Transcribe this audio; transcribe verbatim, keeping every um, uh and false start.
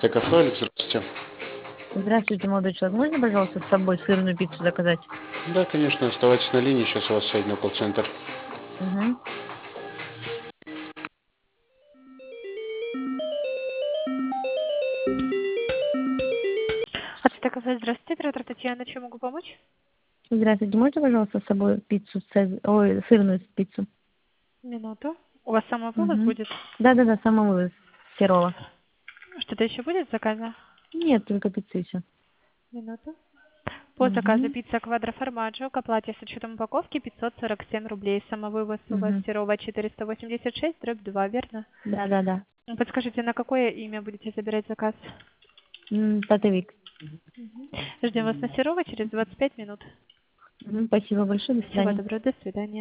Ацтекафе, Алекс, здравствуйте. Здравствуйте, молодой человек. Можно, пожалуйста, с собой сырную пиццу заказать? Да, конечно, оставайтесь на линии, сейчас у вас соединю колл-центр. Угу. Ацтекафе, здравствуйте, оператор Татьяна, чем могу помочь? Здравствуйте, можно, пожалуйста, с собой пиццу, цез- ой, сырную пиццу? Минуту. У вас самовывоз Угу. будет? Да-да-да, самовывоз Серова. Что-то еще будет в заказе? Нет, только пиццу еще. Минуту. По заказу Угу. пицца квадроформаджо к оплате с учетом упаковки пятьсот сорок семь рублей. Самовывоз у вас Угу. Серова четыреста восемьдесят шесть, дробь два, верно? Да-да-да. Подскажите, на какое имя будете забирать заказ? М, Татовик. Ждем вас на Серова через двадцать пять минут. Мгм, спасибо большое, до Всего свидания. доброго, до свидания.